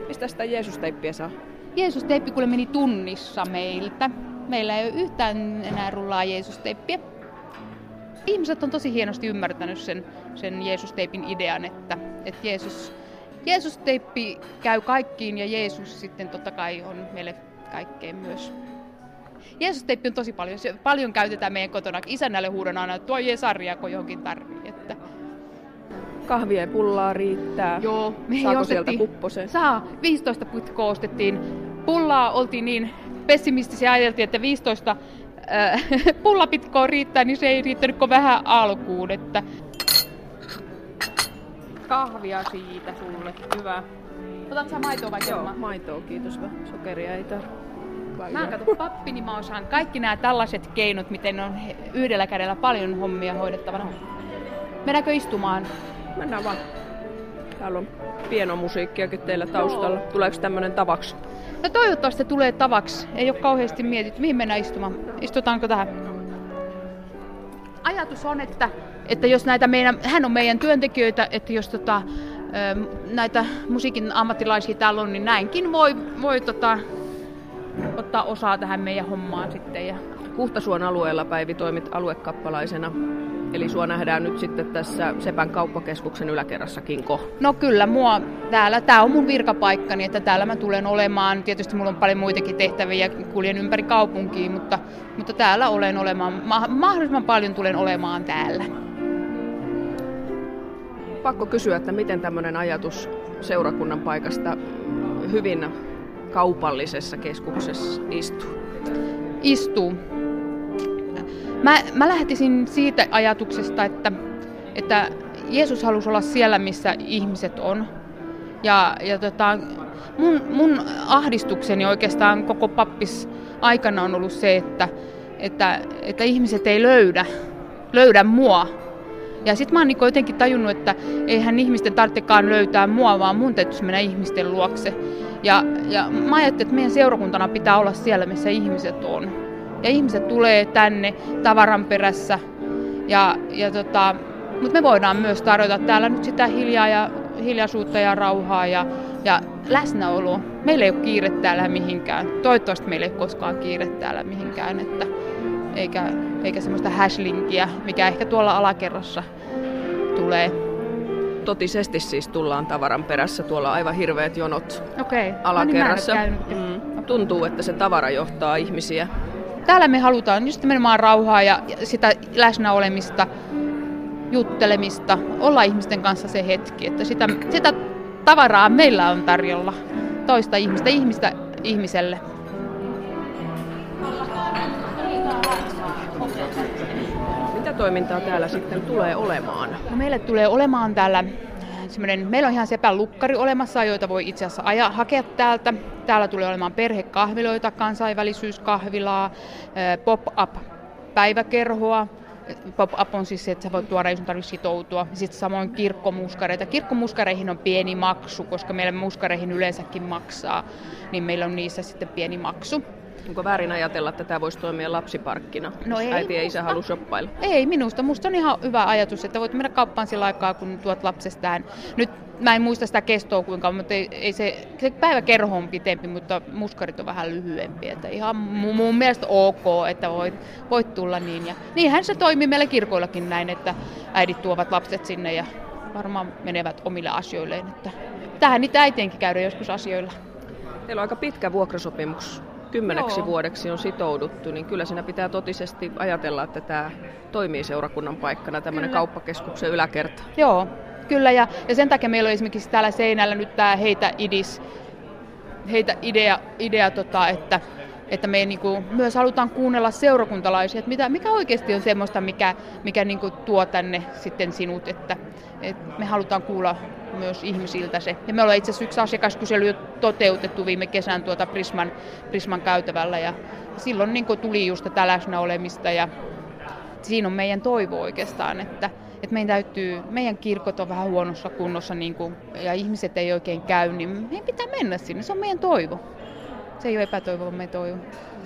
Mistä sitä Jeesus-teippiä saa? Jeesus-teippi kuule meni tunnissa meiltä. Meillä ei ole yhtään enää rullaa Jeesus-teippiä. Ihmiset on tosi hienosti ymmärtänyt sen Jeesus-teipin idean, että Jeesus-teippi käy kaikkiin ja Jeesus sitten totta kai on meille kaikkeen myös. Jeesus-teippi on tosi paljon. Se paljon käytetään meidän kotona. Isännälle huudan aina, että tuo Jesaria, kun johonkin tarvii. Että... Kahvia ja pullaa riittää. Joo, me saako sieltä kupposen? Saa. 15 putkoa ostettiin. Pullaa oltiin niin pessimistisiä, ajateltiin, että 15 pullapitkoa riittää, niin se ei riittänyt kuin vähän alkuun. Että... Kahvia siitä sulle. Hyvä. Otatko sä maitoa vai Joo, maitoa, kiitos. Sokeria ei tarvitse. Mä kato pappi, niin mä osaan kaikki nämä tällaiset keinot, miten on yhdellä kädellä paljon hommia hoidettavana. Mennäänkö istumaan? Mennään vaan. Täällä on pienomusiikkiakin teillä taustalla. Tuleeko tämmönen tavaksi? No toivottavasti tulee tavaksi. Ei ole kauheasti mietitty, mihin mennään istumaan. Istutaanko tähän? Ajatus on, että jos hän on meidän työntekijöitä, että jos näitä musiikin ammattilaisia täällä on, niin näinkin voi ottaa osaa tähän meidän hommaan sitten. Ja... Huhtasuon alueella, Päivi, toimit aluekappalaisena. Eli sua nähdään nyt sitten tässä Sepän kauppakeskuksen yläkerrassakin No kyllä, tää on mun virkapaikkani, että täällä mä tulen olemaan. Tietysti mulla on paljon muitakin tehtäviä, kuljen ympäri kaupunkiin, mutta täällä olen olemaan. Mahdollisimman paljon tulen olemaan täällä. Pakko kysyä, että miten tämmöinen ajatus seurakunnan paikasta hyvin kaupallisessa keskuksessa istuu? Mä lähtisin siitä ajatuksesta, että Jeesus halusi olla siellä, missä ihmiset on. Ja mun ahdistukseni oikeastaan koko pappis aikana on ollut se, että ihmiset ei löydä mua. Ja sit mä oon jotenkin tajunnut, että eihän ihmisten tarvitsekaan löytää mua, vaan mun täytyisi mennä ihmisten luokse. Ja mä ajattelin, että meidän seurakuntana pitää olla siellä, missä ihmiset on. Ja ihmiset tulee tänne tavaran perässä, mutta me voidaan myös tarjota täällä nyt sitä hiljaisuutta ja rauhaa ja läsnäoloa. Meillä ei ole kiire täällä mihinkään. Toivottavasti meillä ei ole koskaan kiire täällä mihinkään, eikä semmoista hashlingiä, mikä ehkä tuolla alakerrassa tulee. Totisesti siis tullaan tavaran perässä, tuolla aivan hirveät jonot alakerrassa. Tuntuu, että se tavara johtaa ihmisiä. Täällä me halutaan just nimenomaan rauhaa ja sitä läsnäolemista, juttelemista, olla ihmisten kanssa se hetki, että sitä tavaraa meillä on tarjolla, toista ihmistä ihmiselle. Mitä toimintaa täällä sitten tulee olemaan? No meille tulee olemaan täällä meillä on ihan Sepän lukkari olemassa, joita voi itse asiassa hakea täältä. Täällä tulee olemaan perhekahviloita, kansainvälisyyskahvilaa, pop-up-päiväkerhoa. Pop-up on siis se, että sä voit tuoda, jos tarvitse sitoutua. Sitten samoin kirkkomuskareita. Kirkkomuskareihin on pieni maksu, koska meillä muskareihin yleensäkin maksaa, niin meillä on niissä sitten pieni maksu. Onko väärin ajatella, että tämä voisi toimia lapsiparkkina, jos äiti ja isä haluaa shoppailla? Ei, musta on ihan hyvä ajatus, että voit mennä kauppaan sillä aikaa, kun tuot lapsestaan. Nyt mä en muista sitä kestoa kuinka, mutta ei se päiväkerho on pitempi, mutta muskarit on vähän lyhyempi. Että ihan mun mielestä ok, että voit tulla niin. Ja niinhän se toimii meillä kirkoillakin näin, että äidit tuovat lapset sinne ja varmaan menevät omille asioilleen. Että tähän niitä äitienkin käydä joskus asioilla. Teillä on aika pitkä vuokrasopimus. 10 vuodeksi on sitouduttu, niin kyllä siinä pitää totisesti ajatella, että tämä toimii seurakunnan paikkana, tämmöinen kauppakeskuksen yläkerta. Joo, kyllä, ja sen takia meillä on esimerkiksi täällä seinällä nyt tämä Heitä idea, että me niinku myös halutaan kuunnella seurakuntalaisia, että mikä oikeasti on semmoista, mikä niinku tuo tänne sitten sinut, että me halutaan kuulla myös ihmisiltä se. Ja me ollaan itse asiassa yksi asiakaskysely toteutettu viime kesän Prisman käytävällä ja silloin niin tuli just tätä läsnäolemista ja siinä on meidän toivo oikeastaan, että meidän kirkot on vähän huonossa kunnossa ja ihmiset ei oikein käy, niin meidän pitää mennä sinne. Se on meidän toivo. Se ei ole epätoivo, vaan meidän toivo.